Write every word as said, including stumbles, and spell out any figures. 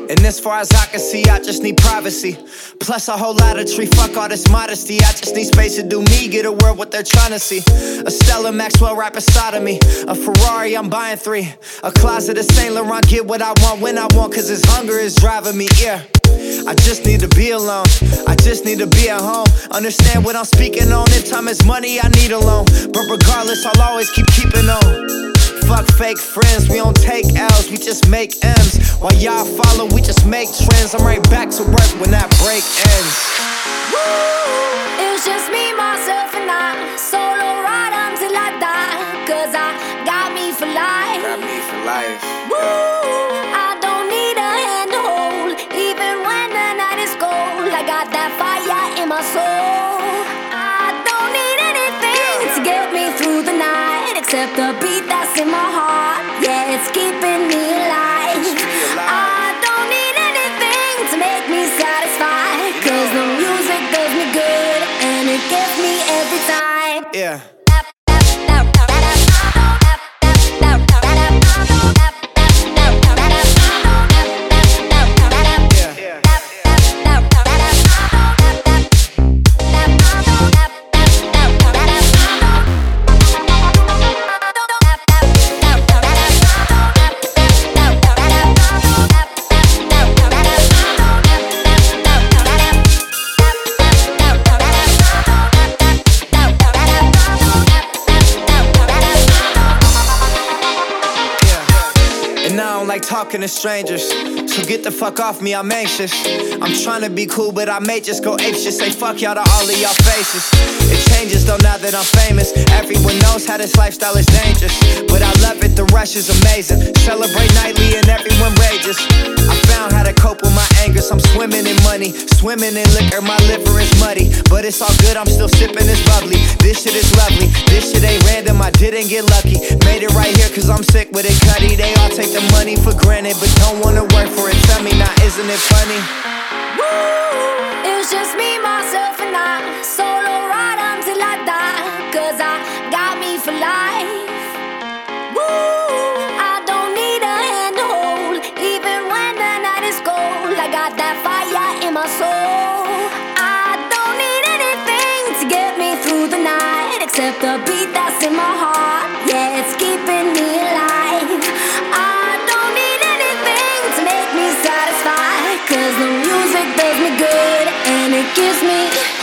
And as far as I can see, I just need privacy. Plus a whole lot of tree, fuck all this modesty. I just need space to do me, get a world what they're trying to see. A Stella Maxwell right beside of me. A Ferrari, I'm buying three. A closet of Saint Laurent, get what I want when I want, cause this hunger is driving me, yeah. I just need to be alone, I just need to be at home. Understand what I'm speaking on, if time is money, I need a loan. But regardless, I'll always keep keeping on. Fuck fake friends, we don't take L's, we just make M's. While y'all follow, we just make trends. I'm right back to work when that break ends. Woo! It was just me, myself, and I. Solo ride until I die, cause I got me for life. Got me for life. Woo! I don't need a hand to hold, even when the night is cold. I got that fire in my soul. I don't need anything to get me through the night, except the beat that's in my heart. Yeah, it's keeping me alive. I don't need anything to make me satisfied, cause the music does me good and it gets me every time. Yeah. Like talking to strangers, so get the fuck off me, I'm anxious. I'm trying to be cool, but I may just go apeshit. Say fuck y'all to all of y'all faces. It changes though now that I'm famous. Everyone knows how this lifestyle is dangerous, but I love it, the rush is amazing. Celebrate nightly and everyone rages. I found how to cope with my anger, so I'm swimming in money, swimming in liquor, my liver is muddy. But it's all good, I'm still sipping this bubbly. This shit is lovely, this shit ain't random, I didn't get lucky. Made it right here cause I'm sick with it, cutty. They all take the money for granted, but don't wanna work for it. Tell me now, isn't it funny? Woo! It was just me, myself, and I. Solo ride until I die, cause I got me for life. Woo! I don't need a hand to hold, even when the night is cold. I got that fire in my soul. I don't need anything to get me through the night, except the beat that's in my heart. Yeah, it's keeping me alive. I don't need anything to make me satisfied, cause the music does me good and it gives me